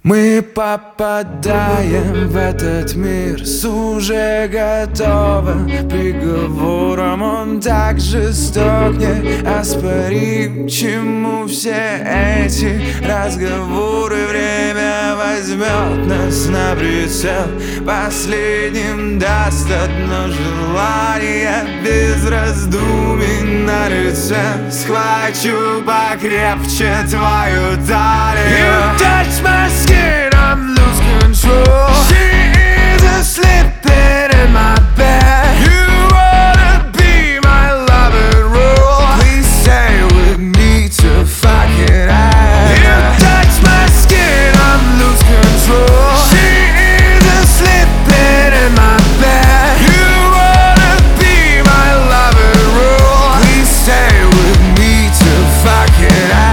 Мы попадаем в этот мир с уже готовым приговором. Он так жесток, неоспорим. Чему все эти разговоры? Время возьмет нас на прицел. Последним даст одно желание, без раздумий на лице. Схвачу покрепче твою талию. You touch my skin, I'm lose control. She is asleep in my bed. You wanna be my love and rule. Please stay with me to fuck it out. You touch my skin, I'm lose control. She is asleep in my bed. You wanna be my love and rule. Please stay with me to fuck it out.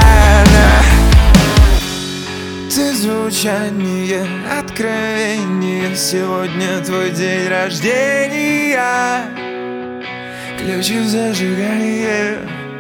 Ты звучание, откровение. Сегодня твой день рождения. Ключи в зажигание.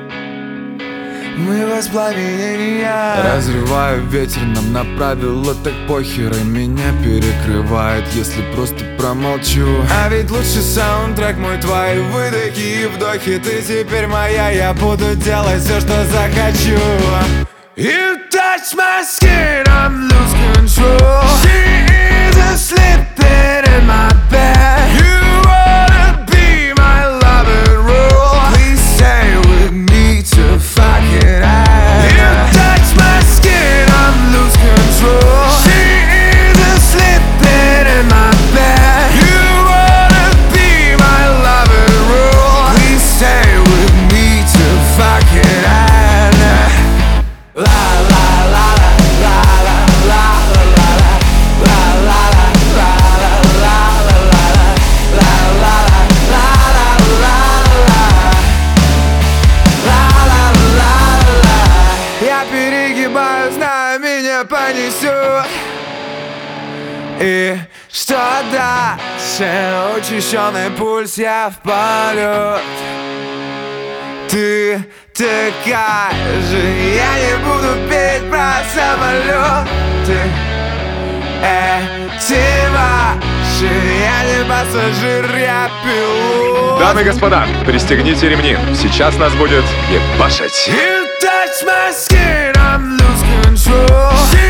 Мы воспламенения. Разрываю ветер, нам направило так похер. И меня перекрывает, если просто промолчу. А ведь лучший саундтрек мой, твои выдохи и вдохи. Ты теперь моя, я буду делать все, что захочу. You touch my skin, I'm lose control. She is asleep in my bed. You wanna be my love and rule. Please stay with me to fuck it out. You touch my skin, I'm lose control. She is asleep in my bed. You wanna be my love and rule. Please stay with me to fuck it out. La la la la la la la la la la la la la. Я перегибаю, знаю, меня понесет. И что дальше? Учащенный пульс, я в полет. Ты такая же, я не буду петь про самолеты. Эти ваши, я не пассажир, я пилот. Дамы и господа, пристегните ремни. Сейчас нас будет ебашить. You touch my skin, I'm lose control.